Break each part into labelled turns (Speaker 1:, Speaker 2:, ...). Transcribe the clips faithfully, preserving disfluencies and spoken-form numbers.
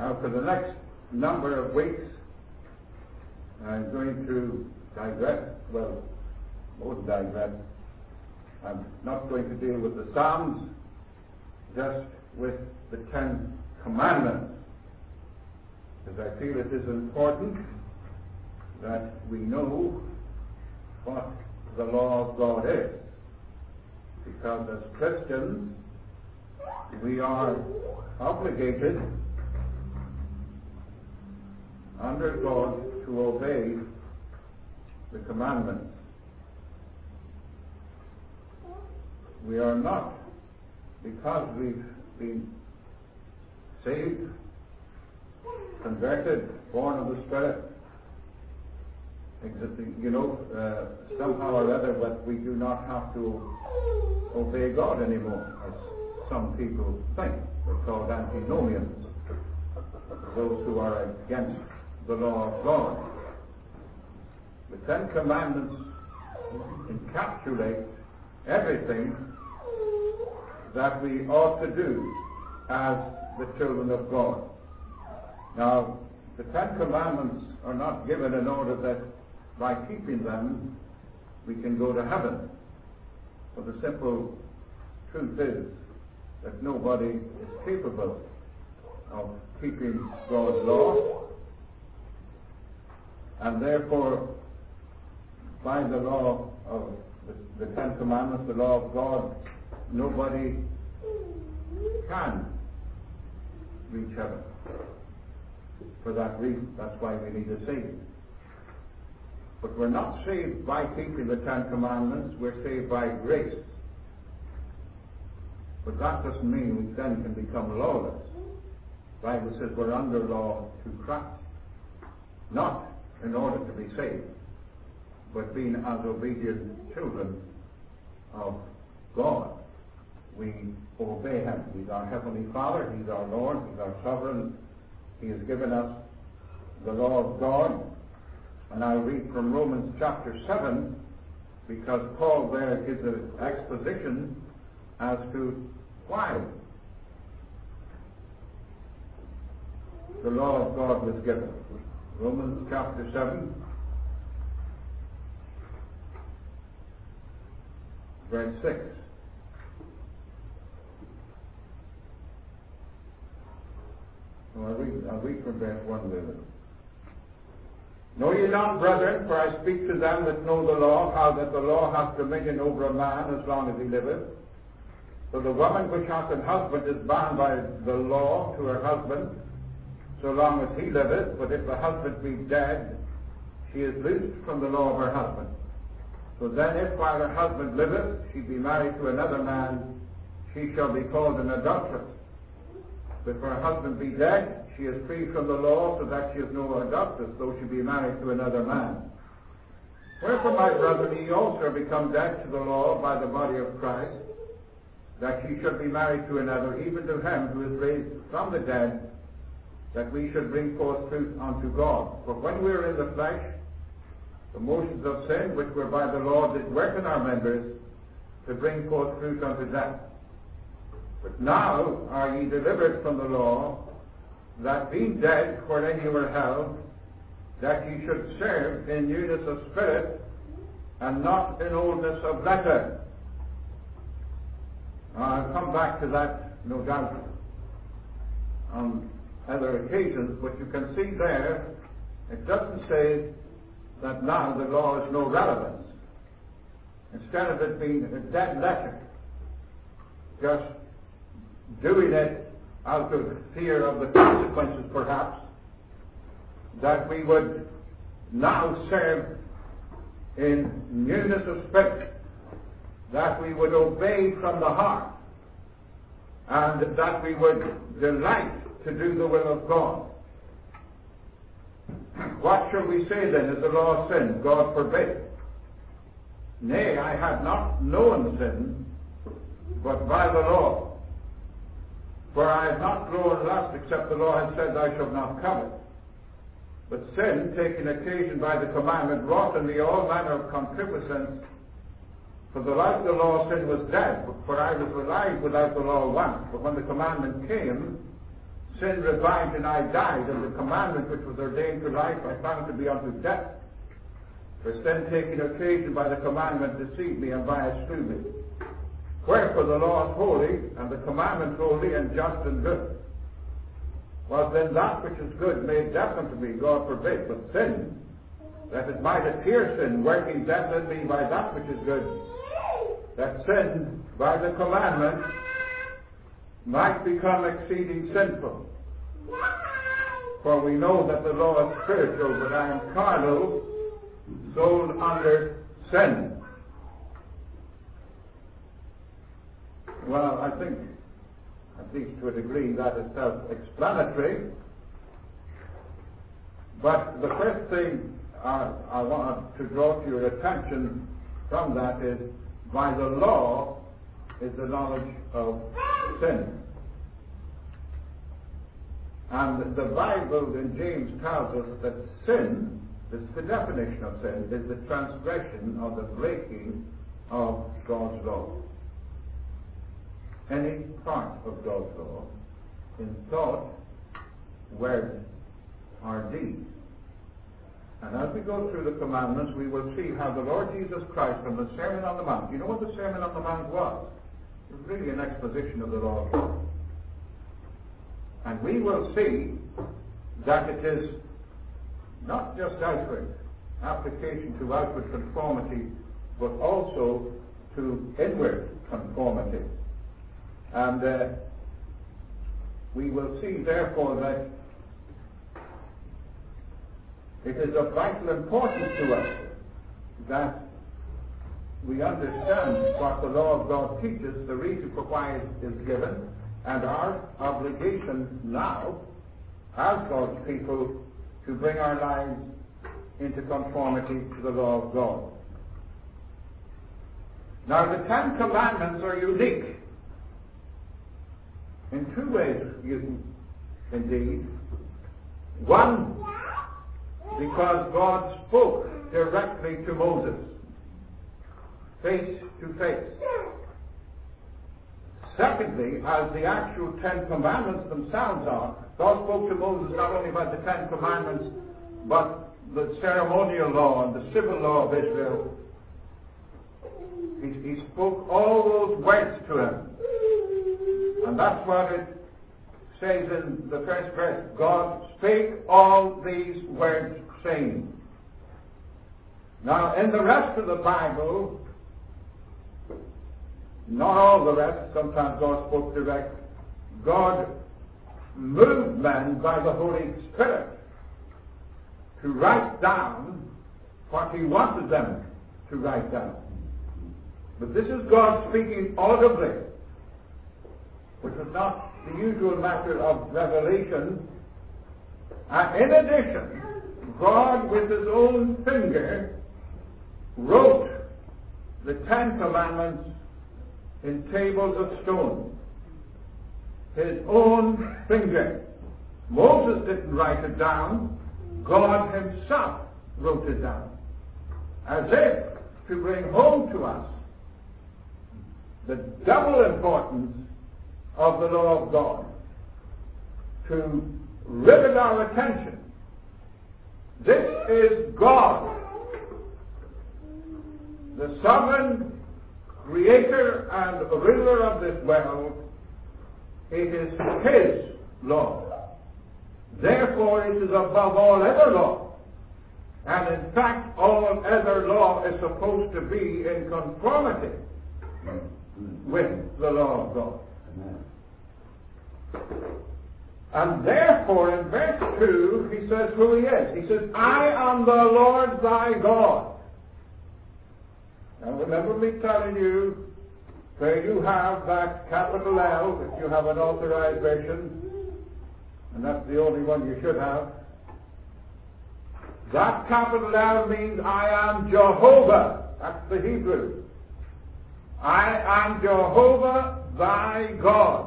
Speaker 1: Now, for the next number of weeks, I'm going to digress. Well, won't digress. I'm not going to deal with the Psalms, just with the Ten Commandments, because I feel it is important that we know what the law of God is. Because as Christians, we are obligated under God to obey the commandments. We are not, because we've been saved, converted, born of the Spirit, existing, you know, uh, somehow or other, but we do not have to obey God anymore, as some people think. They're called antinomians, those who are against the law of God. The Ten Commandments encapsulate everything that we ought to do as the children of God. Now, the Ten Commandments are not given in order that by keeping them we can go to heaven. For the simple truth is that nobody is capable of keeping God's law, and therefore by the law of the, the Ten Commandments, the law of God, nobody can reach heaven. For that reason, that's why we need a Savior. But we're not saved by keeping the Ten Commandments, we're saved by grace. But that doesn't mean we then can become lawless. The Bible says we're under law to Christ. Not in order to be saved, but being as obedient children of God. We obey Him. He's our Heavenly Father, He's our Lord, He's our Sovereign. He has given us the law of God. And I'll read from Romans chapter seven, because Paul there gives an exposition as to why the law of God was given. Romans chapter seven, verse six. No, I'll read, I'll read from verse one there. Know ye not, brethren, for I speak to them that know the law, how that the law hath dominion over a man as long as he liveth. For the woman which hath an husband is bound by the law to her husband, so long as he liveth. But if the husband be dead, she is loosed from the law of her husband. So then, if while her husband liveth, she be married to another man, she shall be called an adulteress. But if her husband be dead, she is free from the law, so that she is no adulteress, though she be married to another man. Wherefore, my brethren, ye also are become dead to the law by the body of Christ, that ye should be married to another, even to him who is raised from the dead, that we should bring forth fruit unto God. For when we were in the flesh, the motions of sin, which were by the law, did work in our members, to bring forth fruit unto death. But now are ye delivered from the law, that being dead wherein you were held, that ye should serve in newness of spirit, and not in oldness of letter. Now, I'll come back to that, no doubt, on other occasions, but you can see there, it doesn't say that now the law has no relevance. Instead of it being a dead letter, just doing it out of fear of the consequences, perhaps, that we would now serve in newness of spirit, that we would obey from the heart, and that we would delight to do the will of God. What shall we say then? Is the law sin? God forbid. Nay, I had not known sin, but by the law. For I have not grown lust, except the law has said, Thou shalt not covet. But sin, taking occasion by the commandment, wrought in me all manner of concupiscence. For the life of the law, sin was dead, for I was alive without the law once. But when the commandment came, sin revived and I died, and the commandment which was ordained to life I found to be unto death. For sin taking occasion by the commandment deceived me, and by it slew me. Wherefore the law is holy, and the commandment holy and just and good. Was then that which is good made death unto me? God forbid. But sin, that it might appear sin, working death in me by that which is good, that sin by the commandment might become exceeding sinful. For we know that the law is spiritual, but I am carnal, sold under sin. Well, I think, at least to a degree, that is self-explanatory. But the first thing I, I want to draw to your attention from that is, by the law is the knowledge of sin. And the Bible in James tells us that sin, this is the definition of sin, is the transgression or the breaking of God's law. Any part of God's law in thought, word, or deed. And as we go through the commandments, we will see how the Lord Jesus Christ from the Sermon on the Mount, you know what the Sermon on the Mount was? It was really an exposition of the law of God. And we will see that it is not just outward application to outward conformity, but also to inward conformity. And uh, we will see, therefore, that it is of vital importance to us that we understand what the law of God teaches, the reason for why it is given, and our obligation now, as God's people, to bring our lives into conformity to the law of God. Now, the Ten Commandments are unique in two ways, indeed. One, because God spoke directly to Moses, face to face. Secondly, as the actual Ten Commandments themselves are, God spoke to Moses not only about the Ten Commandments, but the ceremonial law and the civil law of Israel. He, he spoke all those words to him. And that's what it says in the first verse. God spake all these words, saying. Now, in the rest of the Bible, not all the rest, sometimes God spoke direct. God moved men by the Holy Spirit to write down what He wanted them to write down. But this is God speaking audibly, which was not the usual matter of revelation. And in addition, God with His own finger wrote the Ten Commandments in tables of stone. His own finger. Moses didn't write it down. God Himself wrote it down. As if to bring home to us the double importance of the law of God. To rivet our attention. This is God, the sovereign creator and ruler of this world. It is His law. Therefore, it is above all other law. And in fact, all other law is supposed to be in conformity with the law of God. And therefore, in verse two, he says who He is. He says, I am the Lord thy God. Now remember me telling you, where you have that capital L, if you have an authorized version, and that's the only one you should have, that capital L means I am Jehovah. That's the Hebrew. I am Jehovah thy God,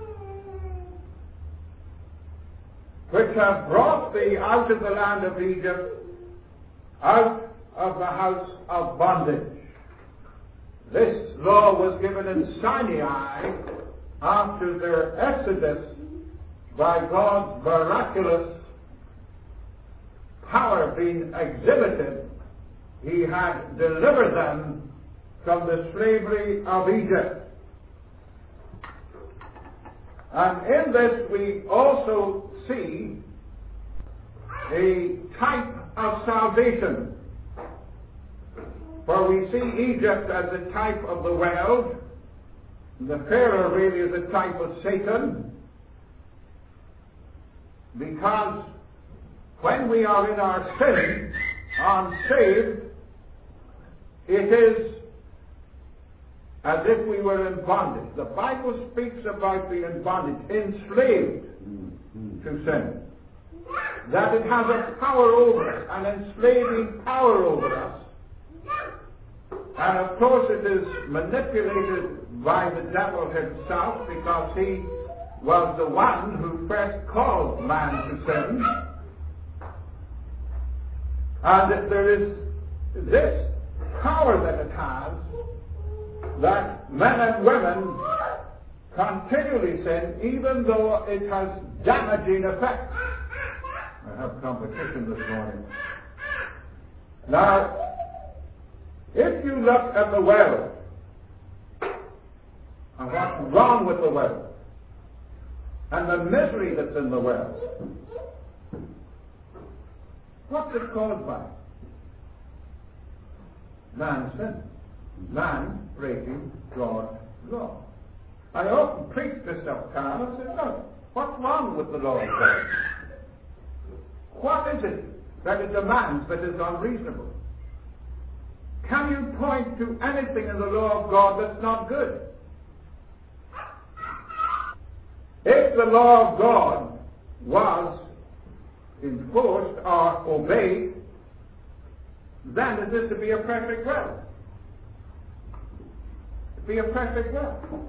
Speaker 1: which have brought thee out of the land of Egypt, out of the house of bondage. This law was given in Sinai after their exodus by God's miraculous power being exhibited, he had delivered them from the slavery of Egypt. And in this we also see a type of salvation. For we see Egypt as a type of the world. The Pharaoh really is a type of Satan. Because when we are in our sin, unsaved, it is as if we were in bondage. The Bible speaks about being in bondage, enslaved to sin. That it has a power over us, an enslaving power over us. And of course it is manipulated by the devil himself, because he was the one who first called man to sin. And that there is this power that it has, that men and women continually sin, even though it has damaging effects. I have competition this morning. Now, if you look at the world and what's wrong with the world and the misery that's in the world, what's it caused by? Man's sin. Man breaking God's law. I often preach this stuff, Carl, and say, look, what's wrong with the law of God? What is it that it demands that is unreasonable? Can you point to anything in the law of God that's not good? If the law of God was enforced or obeyed, then it is to be a perfect world. To be a perfect world.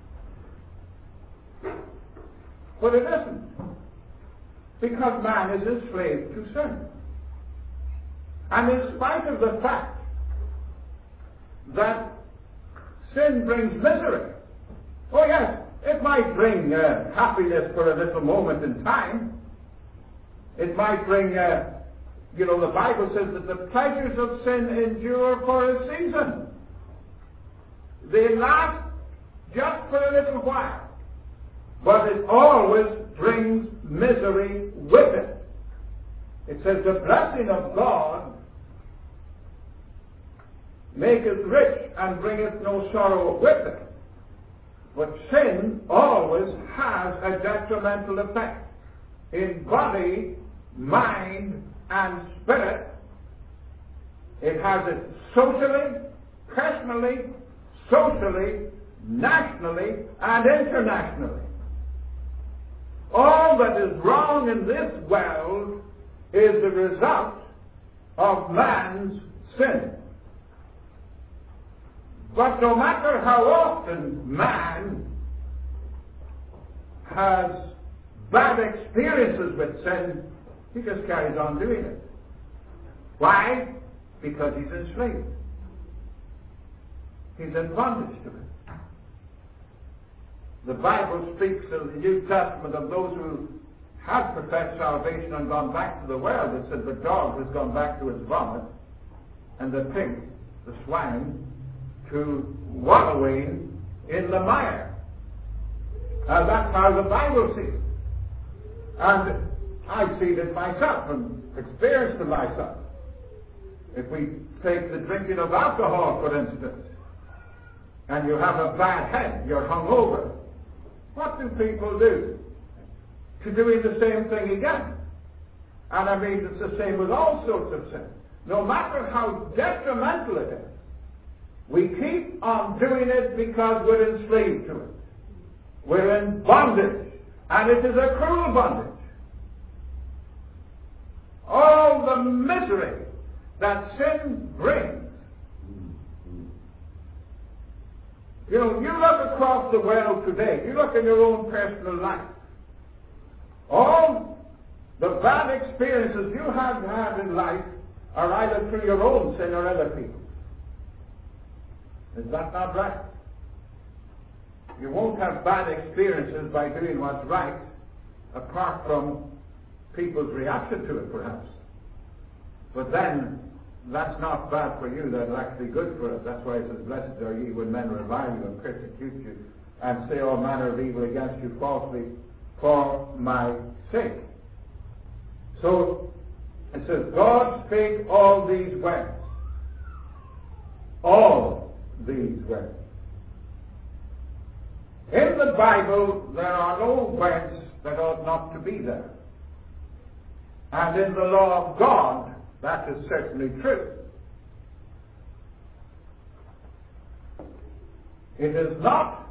Speaker 1: But it isn't. Because man is enslaved to sin. And in spite of the fact that sin brings misery, oh yes, it might bring uh, happiness for a little moment in time. It might bring, uh, you know, the Bible says that the pleasures of sin endure for a season. They last just for a little while. But it always brings misery with it. It says the blessing of God maketh rich and bringeth no sorrow with it. But sin always has a detrimental effect in body, mind, and spirit. It has it socially, personally, socially, nationally, and internationally. All that is wrong in this world is the result of man's sin. But no matter how often man has bad experiences with sin, he just carries on doing it. Why? Because he's enslaved. He's in bondage to it. The Bible speaks in the New Testament of those who have professed salvation and gone back to the world. It said the dog has gone back to its vomit, and the pig, the swine, to wallowing in the mire. And that's how the Bible sees it. And I've seen it myself and experienced it myself. If we take the drinking of alcohol, for instance, and you have a bad head, you're hungover, what do people do? To doing the same thing again. And I mean, it's the same with all sorts of sin. No matter how detrimental it is, we keep on doing it because we're enslaved to it. We're in bondage. And it is a cruel bondage. All the misery that sin brings. You know, you look across the world today, you look in your own personal life. All the bad experiences you have had in life are either through your own sin or other people's. Is that not right? You won't have bad experiences by doing what's right. apart from people's reaction to it, perhaps. But then, that's not bad for you, that's actually good for us. That's why it says, blessed are ye when men revile you and persecute you and say all manner of evil against you falsely for my sake. So, it says, God spake all these words. All these words. In the Bible, there are no words that ought not to be there. And in the law of God, that is certainly true. It is not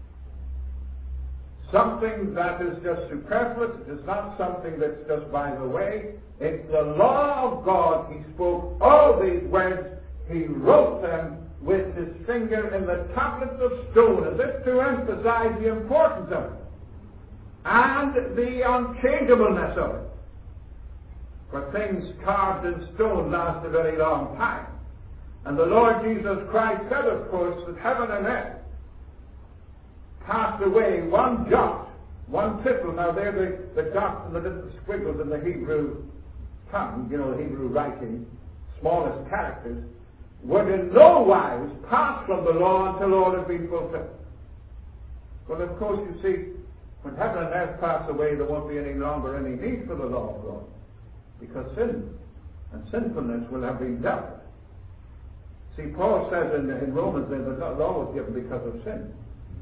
Speaker 1: something that is just superfluous. It is not something that's just by the way. It's the law of God. He spoke all these words. He wrote them with his finger in the tablets of stone, as if to emphasize the importance of it and the unchangeableness of it. For things carved in stone last a very long time. And the Lord Jesus Christ said, of course, that heaven and earth passed away one jot, one tittle. Now they're the, the dots and the little squiggles in the Hebrew tongue, you know, the Hebrew writing, smallest characters, would in no wise pass from the law until all had been fulfilled. Well, of course, you see, when heaven and earth pass away, there won't be any longer any need for the law of God, because sin and sinfulness will have been dealt with. See, Paul says in, in Romans that the law was given because of sin.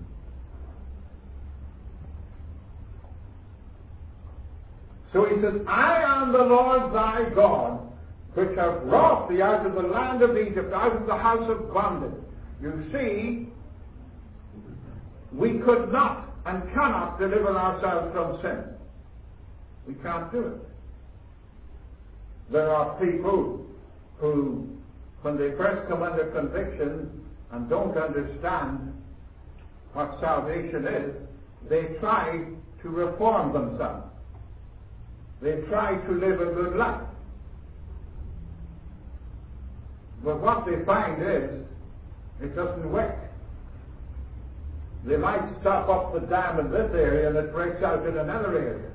Speaker 1: So he says, I am the Lord thy God, which have brought thee out of the land of Egypt, out of the house of bondage. You see, we could not and cannot deliver ourselves from sin. We can't do it. There are people who, when they first come under conviction and don't understand what salvation is, they try to reform themselves. They try to live a good life. But what they find is, it doesn't work. They might stop up the dam in this area and it breaks out in another area.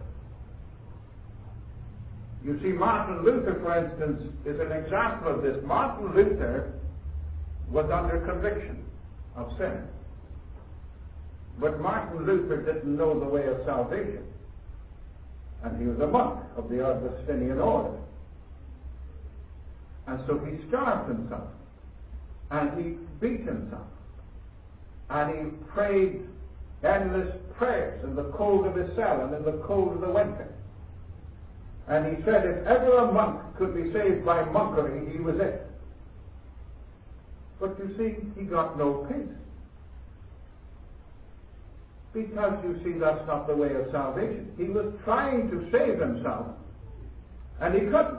Speaker 1: You see, Martin Luther, for instance, is an example of this. Martin Luther was under conviction of sin. But Martin Luther didn't know the way of salvation. And he was a monk of the Augustinian order. And so he starved himself. And he beat himself. And he prayed endless prayers in the cold of his cell and in the cold of the winter. And he said if ever a monk could be saved by monkery, he was it. But you see, he got no peace. Because, you see, that's not the way of salvation. He was trying to save himself, and he couldn't.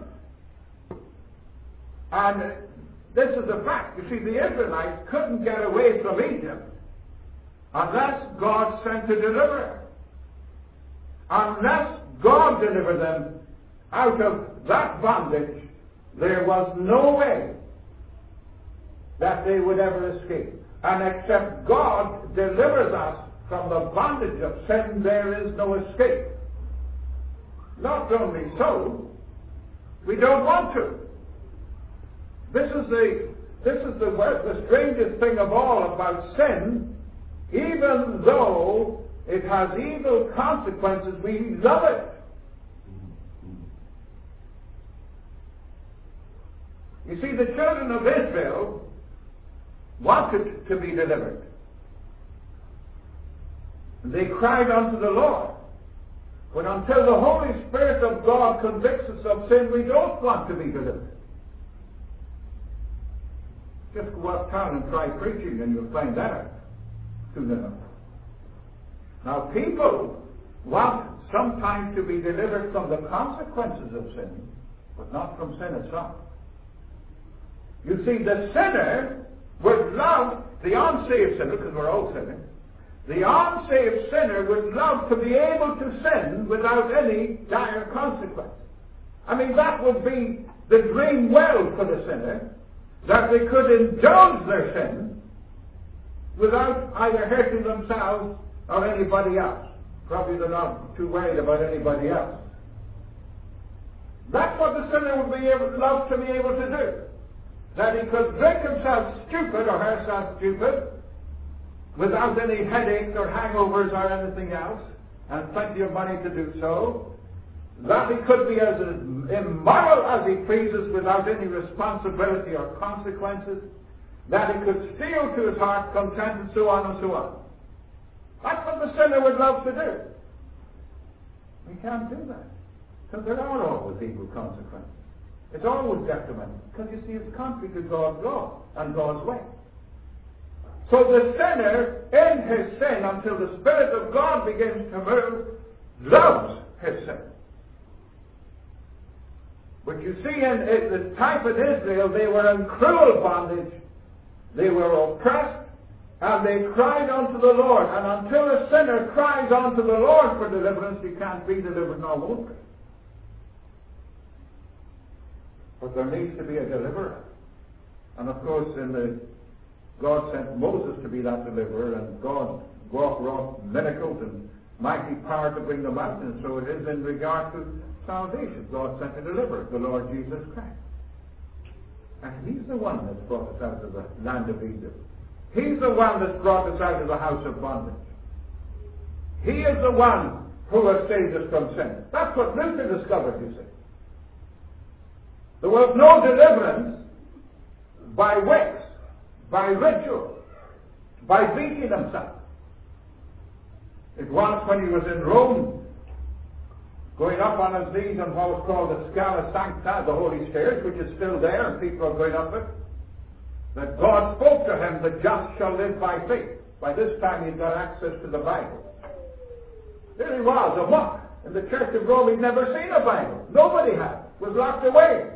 Speaker 1: And this is a fact. You see, the Israelites couldn't get away from Egypt unless God sent a deliverer. Unless God delivered them out of that bondage, there was no way that they would ever escape. And except God delivers us from the bondage of sin, there is no escape. Not only so, we don't want to. This is the this is the the strangest thing of all about sin. Even though it has evil consequences, we love it. You see, the children of Israel wanted to be delivered. They cried unto the Lord. But until the Holy Spirit of God convicts us of sin, we don't want to be delivered. Just go uptown and try preaching and you'll find that out soon enough. Now, people want sometimes to be delivered from the consequences of sin, but not from sin itself. You see, the sinner would love, the unsaved sinner, because we're all sinners, the unsaved sinner would love to be able to sin without any dire consequence. I mean, that would be the dream world for the sinner, that they could indulge their sin without either hurting themselves or anybody else. Probably they're not too worried about anybody else. That's what the sinner would be able, love to be able to do. That he could drink himself stupid or herself stupid without any headaches or hangovers or anything else, and plenty of money to do so. That he could be as immoral as he pleases without any responsibility or consequences. That he could steal to his heart content, and so on and so on. That's what the sinner would love to do. We can't do that. Because there are always evil consequences. It's always detrimental. Because you see, it's contrary to God's law and God's way. So the sinner, in his sin, until the Spirit of God begins to move, loves his sin. But you see, in, in the time of Israel, they were in cruel bondage. They were oppressed, and they cried unto the Lord. And until a sinner cries unto the Lord for deliverance, he can't be delivered, nor won't be. But there needs to be a deliverer. And of course, in the God sent Moses to be that deliverer, and God wrought miracles and mighty power to bring them out. And so it is in regard to salvation. God sent a deliverer, the Lord Jesus Christ. And He's the one that's brought us out of the land of Egypt. He's the one that's brought us out of the house of bondage. He is the one who has saved us from sin. That's what Luther discovered, you see. There was no deliverance by wicks, by ritual, by beating himself. It was when he was in Rome, going up on his knees on what was called the Scala Sancta, the Holy Stairs, which is still there, and people are going up it, that God spoke to him, the just shall live by faith. By this time he'd got access to the Bible. There he was, a monk. In the Church of Rome, he'd never seen a Bible. Nobody had. It was locked away.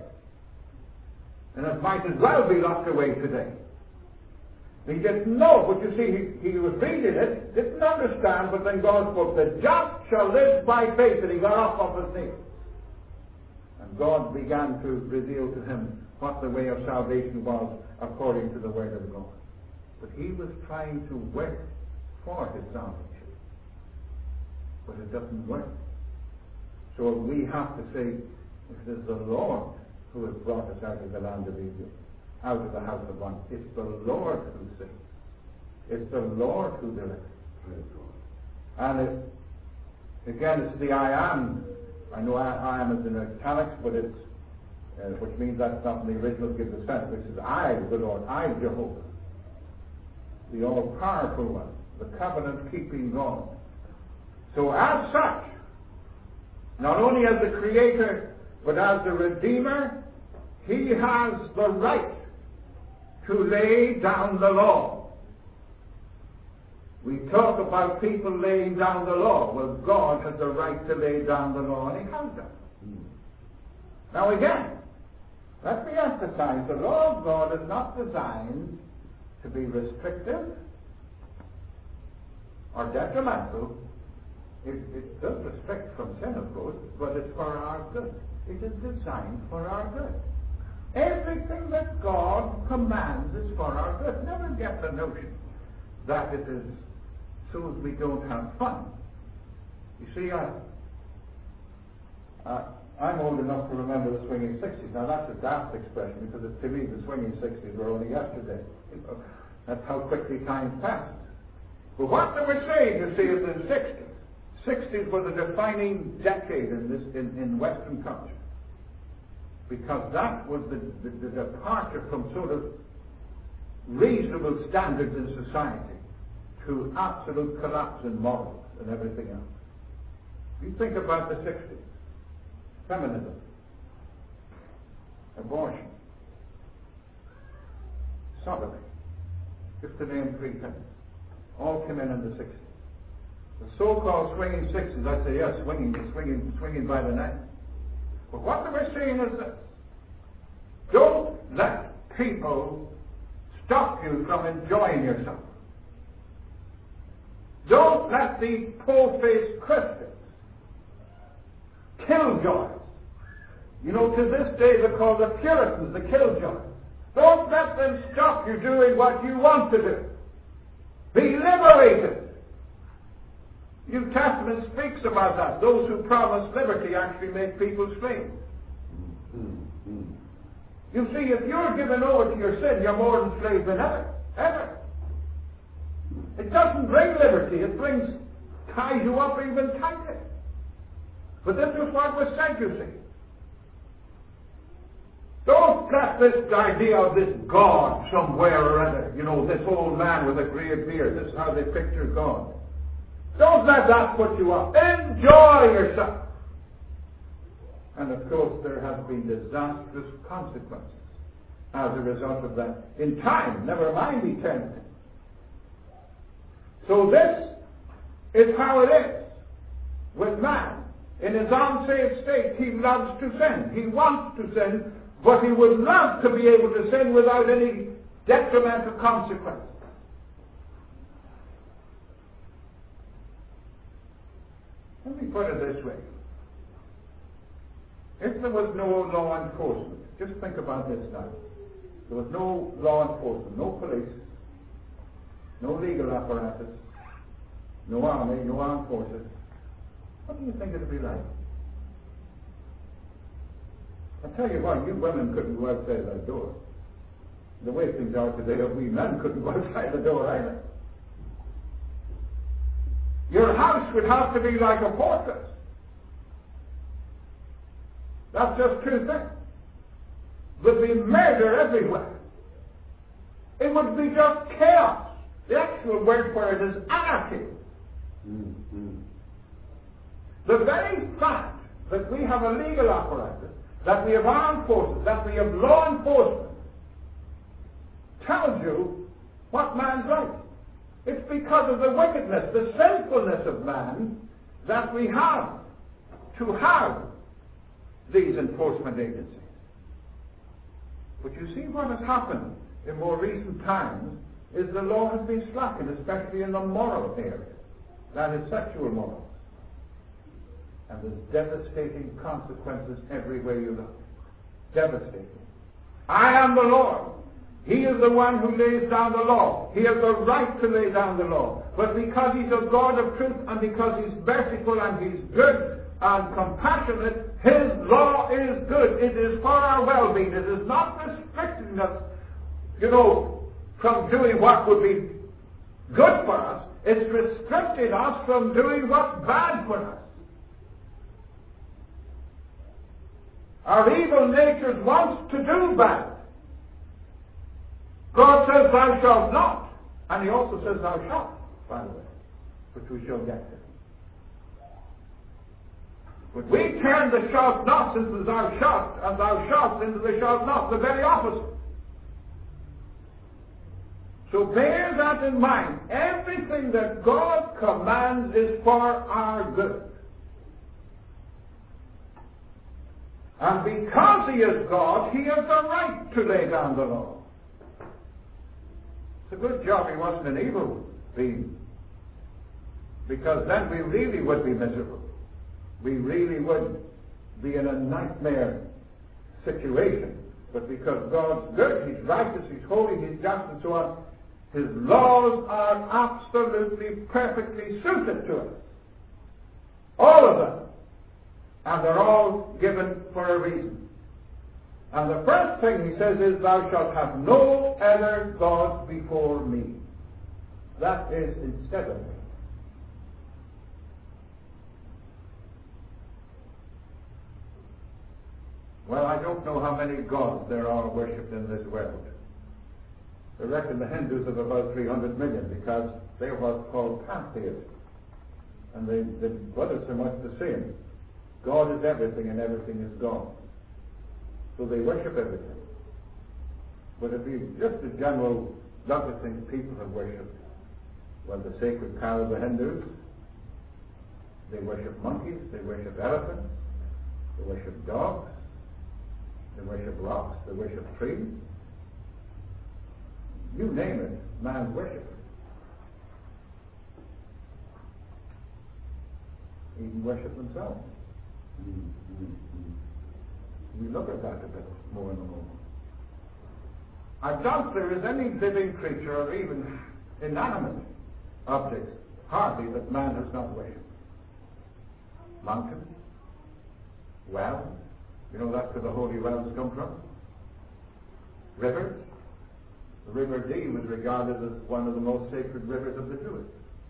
Speaker 1: And it might as well be locked away today. He didn't know, but you see, he, he was reading it, didn't understand, but then God spoke, the just shall live by faith, and he got up off his knees. And God began to reveal to him what the way of salvation was according to the Word of God. But he was trying to work for his salvation. But it doesn't work. So we have to say, it is the Lord who has brought us out of the land of Egypt, out of the house of bondage. It's the Lord who saves. It's the Lord who delivers. And it, again, it's the I am. I know I, I am is in italics, but it's, uh, which means that's not in the original, gives a sense. Which is I, the Lord, I, Jehovah, the all-powerful one, the covenant-keeping God. So as such, not only as the Creator, but as the Redeemer, He has the right to lay down the law. We talk about people laying down the law. Well, God has the right to lay down the law, and He has done. Mm. Now again, let me emphasize, the law of God is not designed to be restrictive or detrimental. It, it does restrict from sin, of course, but it's for our good. It is designed for our good. Everything that God commands is for our good. Never get the notion that it is so as we don't have fun. You see, I, uh, I'm old enough to remember the swinging sixties. Now that's a daft expression, because it, to me the swinging sixties were only yesterday. You know, that's how quickly time passes. But what they were saying, you see, is the sixties. sixties was a defining decade in this in, in Western culture, because that was the, the, the departure from sort of reasonable standards in society to absolute collapse in morals and everything else. You think about the sixties. Feminism, abortion, sodomy, just to name three things, all came in in the sixties. The so-called swinging sixties, I say, yes, swinging, swinging, swinging by the neck. But what they were saying is this: don't let people stop you from enjoying yourself. Don't let the po-faced Christians killjoys. You know, to this day they're called the Puritans, the killjoys. Don't let them stop you doing what you want to do. Be liberated. New Testament speaks about that. Those who promise liberty actually make people slaves. Mm-hmm. You see, if you're given over to your sin, you're more enslaved than ever. Ever. It doesn't bring liberty. It brings, ties you up even tighter. But this is what was said, you see. Don't let this idea of this God somewhere or other, you know, this old man with a grey beard, this is how they picture God. Don't let that put you off. Enjoy yourself. And of course, there have been disastrous consequences as a result of that. In time, never mind eternity. So this is how it is with man. In his unsaved state, he loves to sin. He wants to sin, but he would love to be able to sin without any detrimental consequences. Let me put it this way. If there was no law enforcement, just think about this now. There was no law enforcement, no police, no legal apparatus, no army, no armed forces. What do you think it would be like? I tell you what, you women couldn't go outside that door. The way things are today, we men couldn't go outside the door either. Your house would have to be like a fortress. That's just true thing. There'd be murder everywhere. It would be just chaos. The actual word for it is anarchy. Mm-hmm. The very fact that we have a legal apparatus, that we have armed forces, that we have law enforcement, tells you what man's right. It's because of the wickedness, the sinfulness of man, that we have to have these enforcement agencies. But you see, what has happened in more recent times is the law has been slackened, especially in the moral area. That is sexual morals. And there's devastating consequences everywhere you look. Devastating. I am the Lord. He is the one who lays down the law. He has the right to lay down the law. But because he's a God of truth, and because he's merciful and he's good and compassionate, his law is good. It is for our well-being. It is not restricting us, you know, from doing what would be good for us. It's restricting us from doing what's bad for us. Our evil natures wants to do bad. God says, thou shalt not. And he also says, thou shalt, by the way, which we shall get to. But we turn the shalt not into the thou shalt, and thou shalt into the shalt not, the very opposite. So bear that in mind. Everything that God commands is for our good. And because he is God, he has the right to lay down the law. It's a good job he wasn't an evil being, because then we really would be miserable. We really would be in a nightmare situation. But because God's good, he's righteous, he's holy, he's just, and so on, his laws are absolutely, perfectly suited to us. All of them. And they're all given for a reason. And the first thing he says is, thou shalt have no other gods before me. That is instead of me. Well, I don't know how many gods there are worshipped in this world. I reckon the Hindus have about three hundred million, because they're what's called pantheists. And they, they, well, it's so much the same. God is everything and everything is God. So they worship everything. But if you just a general lot of things people have worshipped, well, the sacred cow of the Hindus, they worship monkeys, they worship elephants, they worship dogs, they worship rocks, they worship trees. You name it, man's worship. Even worship themselves. Mm-hmm. We look at that a bit more in a moment. I doubt there is any living creature or even inanimate objects hardly that man has not worshipped. Mountains, wells, you know that's where the holy wells come from. Rivers. The River Dee was regarded as one of the most sacred rivers of the Jews.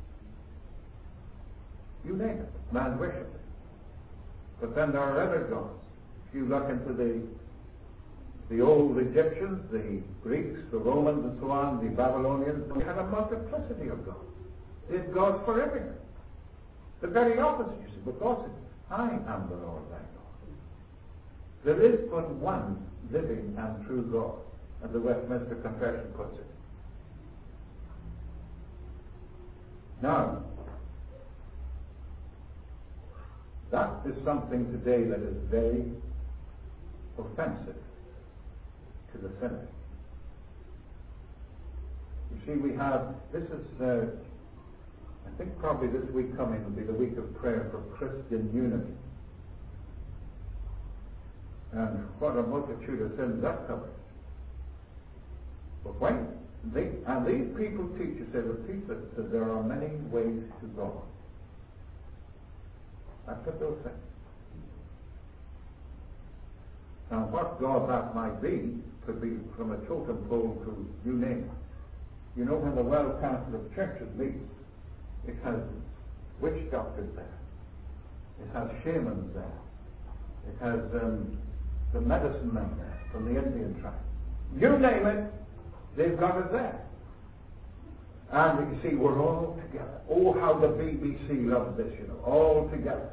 Speaker 1: You name it, man worshipped it. But then there are other gods. If you look into the the old Egyptians, the Greeks, the Romans, and so on, the Babylonians, they had a multiplicity of gods. They had gods for everything. The very opposite, you see. But God said, I am the Lord thy God. There is but one living and true God, as the Westminster Confession puts it. Now, that is something today that is very offensive to the sinner. You see, we have, this is, uh, I think probably this week coming will be the week of prayer for Christian unity. And what a multitude of sins that covers. But when they, and these people teach, you say, repeat that, that there are many ways to God. That's what they'll say. Now, what God that might be could be from a totem pole to you name it. You know, when the World Council of Churches meets, it has witch doctors there. It has shamans there. It has um, the medicine men there from the Indian tribe. You name it, they've got it there. And you see, we're all together. Oh, how the B B C loves this, you know, all together.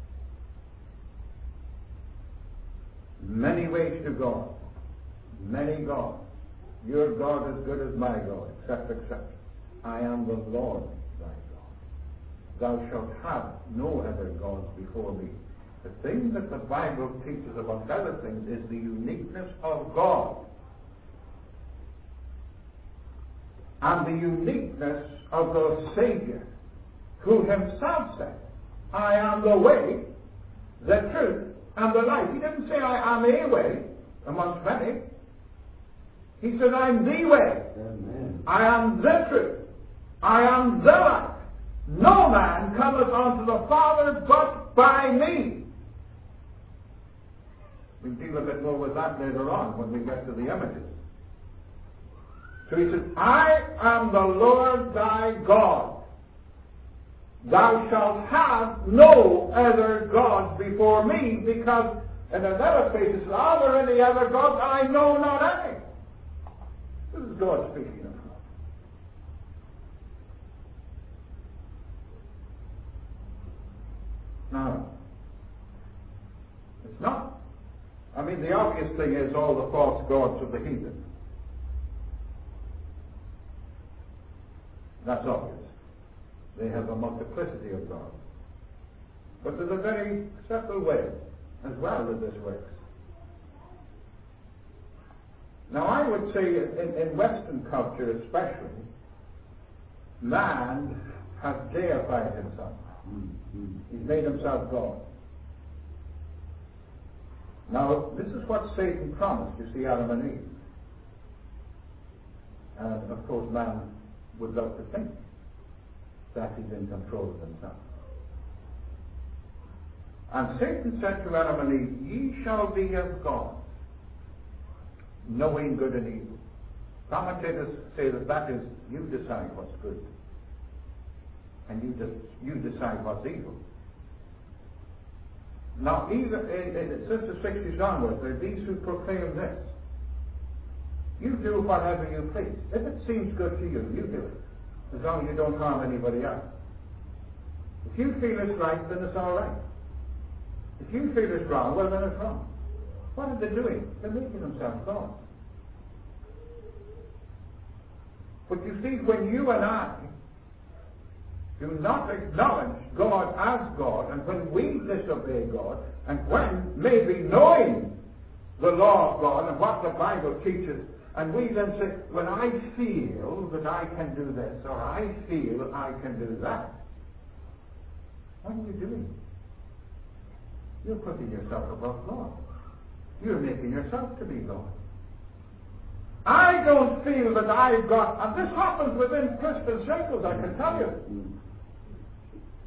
Speaker 1: Many ways to God. Many gods. Your God is good as my God, except, except. I am the Lord thy God. Thou shalt have no other gods before me. The thing that the Bible teaches, amongst other things, is the uniqueness of God. And the uniqueness of the Savior, who himself said, I am the way, the truth, and the life. He didn't say, I am a way, amongst many. He said, I'm the way. Amen. I am the truth. I am the life. No man cometh unto the Father but by me. We'll deal a bit more with that later on when we get to the images. So he said, I am the Lord thy God. Thou shalt have no other gods before me, because in another place it says, are there any other gods? I know not any. This is God speaking of God. Now, it's not. I mean, the obvious thing is all the false gods of the heathen. That's obvious. They have a multiplicity of gods. But there's a very subtle way as well that this works. Now, I would say in, in Western culture especially, man has deified himself. Mm-hmm. He's made himself God. Now, this is what Satan promised, you see, Adam and Eve. And, of course, man would love to think that he's in control of himself. And Satan said to Adam and Eve, ye shall be as gods, knowing good and evil. Commentators say that that is, you decide what's good, and you, de- you decide what's evil. Now, even since the sixties onwards, there are these who proclaim this. You do whatever you please. If it seems good to you, you do it, as long as you don't harm anybody else. If you feel it's right, then it's all right. If you feel it's wrong, well, then it's wrong. What are they doing? They're making themselves God. But you see, when you and I do not acknowledge God as God, and when we disobey God, and when, maybe knowing the law of God and what the Bible teaches, and we then say, when I feel that I can do this, or I feel I can do that, what are you doing? You're putting yourself above God. You're making yourself to be God. I don't feel that I've got, and this happens within Christian circles, I can tell you.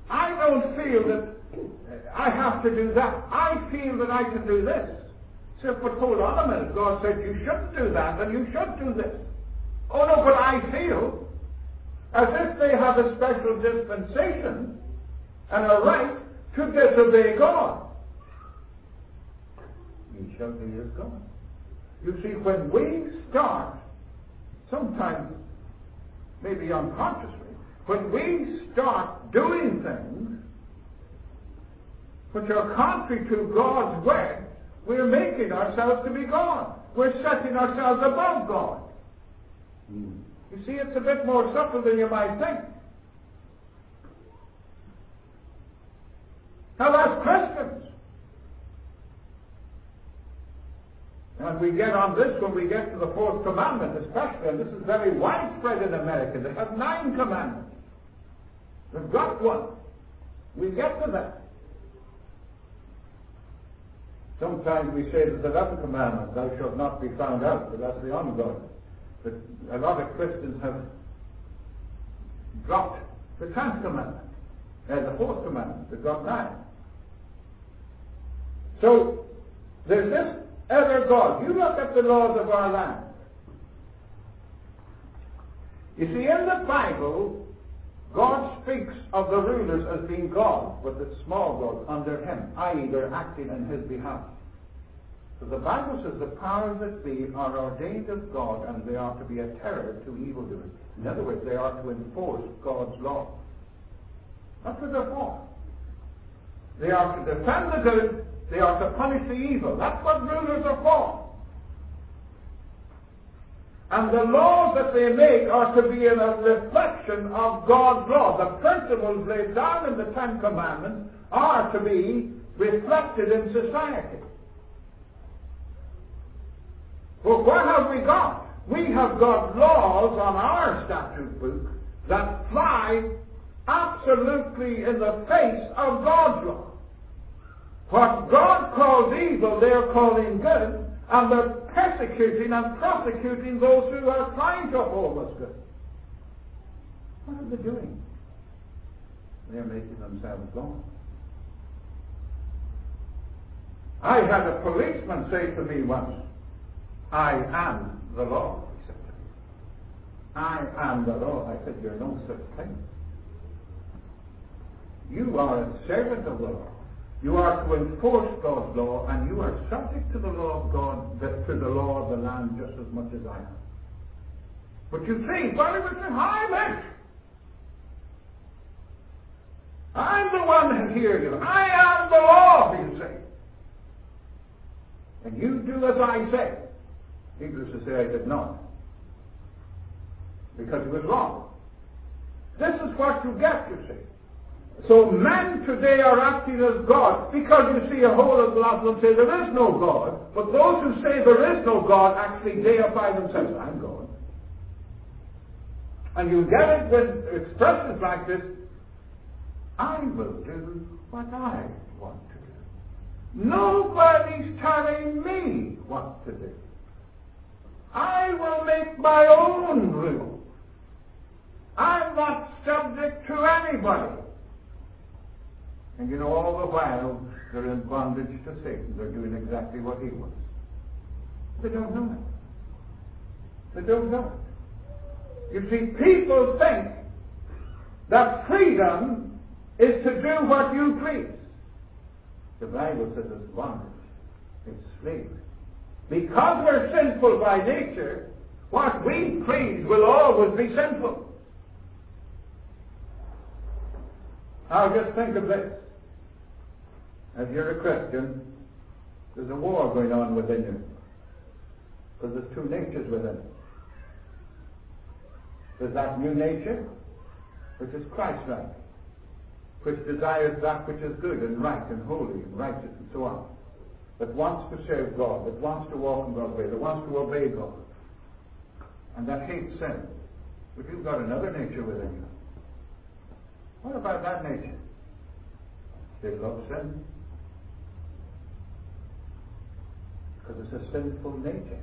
Speaker 1: I don't feel that I have to do that. I feel that I can do this. Say, but hold on a minute. God said you shouldn't do that, and you should do this. Oh no, but I feel as if they have a special dispensation and a right to disobey God. Ye shall be as God. You see, when we start, sometimes, maybe unconsciously, when we start doing things which are contrary to God's word, we're making ourselves to be God. We're setting ourselves above God. Mm. You see, it's a bit more subtle than you might think. Now, as Christians, and we get on this when we get to the fourth commandment, especially, and this is very widespread in America. They have nine commandments. They've got one. We get to that. Sometimes we say that the eleventh commandment, thou shalt not be found out, but that's the ungodly. But a lot of Christians have dropped the tenth commandment, and the fourth commandment. They've got nine. So, there's this other God. You look at the laws of our land. You see, in the Bible, God speaks of the rulers as being God, with the small God under him, that is, they're acting in his behalf. So the Bible says the powers that be are ordained of God, and they are to be a terror to evildoers. In other words, they are to enforce God's law. That's what they're for. They are to defend the good, they are to punish the evil. That's what rulers are for. And the laws that they make are to be in a reflection of God's law. The principles laid down in the Ten Commandments are to be reflected in society. Well, what have we got? We have got laws on our statute book that fly absolutely in the face of God's law. What God calls evil, they're calling good, and they're persecuting and prosecuting those who are trying to uphold what's good. What are they doing? They're making themselves God. I had a policeman say to me once, I am the law. He said to me, I am the law. I said, you're no such thing. You are a servant of the law. You are to enforce God's law, and you are subject to the law of God, to the law of the land just as much as I am. But you see, Brother Richard, I'm it. I'm the one who hears you. I am the law, you say. And you do as I say. Needless to say, I did not. Because it was wrong. This is what you get, you see. So men today are acting as God, because you see a whole lot of them say there is no God, but those who say there is no God actually deify themselves. I'm God. And you get it with expressions like this, I will do what I want to do. Nobody's telling me what to do. I will make my own rules. I'm not subject to anybody. And you know, all the while, they're in bondage to Satan. They're doing exactly what he wants. They don't know it. They don't know it. You see, people think that freedom is to do what you please. The Bible says it's bondage. It's slavery. Because we're sinful by nature, what we please will always be sinful. Now just think of this. If you're a Christian, there's a war going on within you. Because there's two natures within it. There's that new nature, which is Christ-like, which desires that which is good and right and holy and righteous and so on, that wants to serve God, that wants to walk in God's way, that wants to obey God, and that hates sin. But you've got another nature within you. What about that nature? They love sin. Because it's a sinful nature.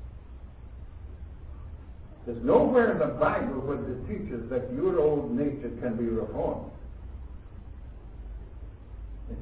Speaker 1: There's nowhere in the Bible where it teaches that your old nature can be reformed.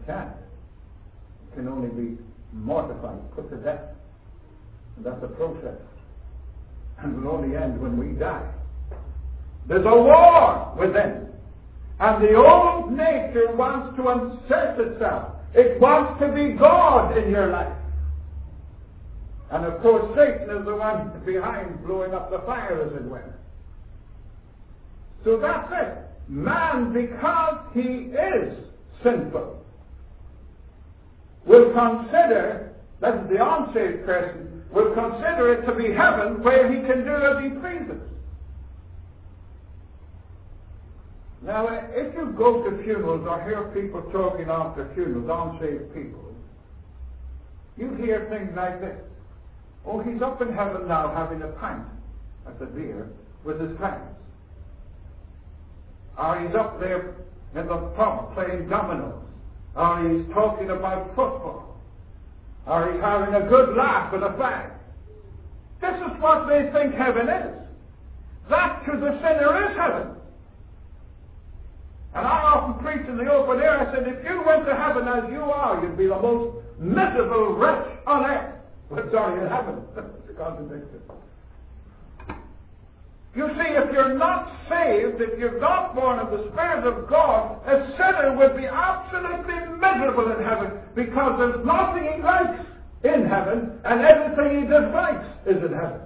Speaker 1: can't. It can only be mortified, put to death. And that's a process. And will only end when we die. There's a war within. And the old nature wants to insert itself. It wants to be God in your life. And of course Satan is the one behind blowing up the fire, as it were. So that's it. Man, because he is sinful, will consider, that is the unsaved person, will consider it to be heaven where he can do as he pleases. Now, if you go to funerals or hear people talking after funerals, unsaved people, you hear things like this. Oh, he's up in heaven now having a pint at the beer with his friends. Or he's up there in the pub playing dominoes. Or he's talking about football. Or he's having a good laugh with a fag. This is what they think heaven is. That to the sinner is heaven. And I often preach in the open air, I said, if you went to heaven as you are, you'd be the most miserable wretch on earth. But sorry, in heaven. It's a contradiction. You see, if you're not saved, if you're not born of the Spirit of God, a sinner would be absolutely miserable in heaven, because there's nothing he likes in heaven, and everything he dislikes is in heaven.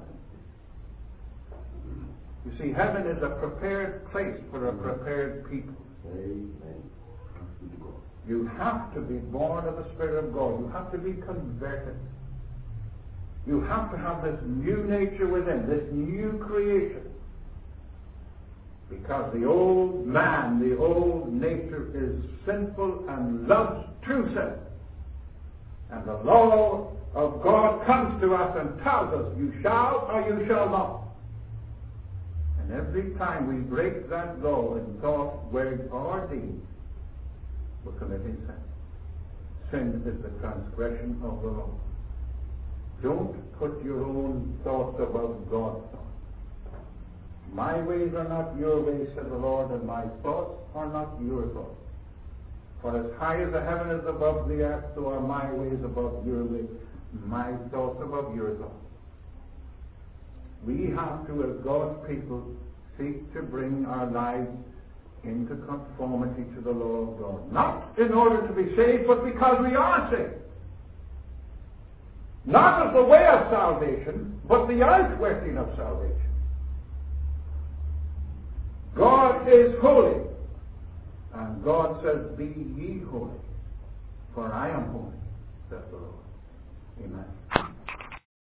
Speaker 1: You see, heaven is a prepared place for a prepared people. Amen. You have to be born of the Spirit of God. You have to be converted. You have to have this new nature within, this new creation. Because the old man, the old nature is sinful and loves true sin. And the law of God comes to us and tells us, you shall or you shall not. And every time we break that law in thought, word, or deed, we're committing sin. Sin is the transgression of the law. Don't put your own thoughts above God's thoughts. My ways are not your ways, said the Lord, and my thoughts are not your thoughts. For as high as the heaven is above the earth, so are my ways above your ways, my thoughts above your thoughts. We have to, as God's people, seek to bring our lives into conformity to the law of God. Not in order to be saved, but because we are saved. Not as the way of salvation, but the outworking of salvation. God is holy. And God says, be ye holy, for I am holy, says the Lord.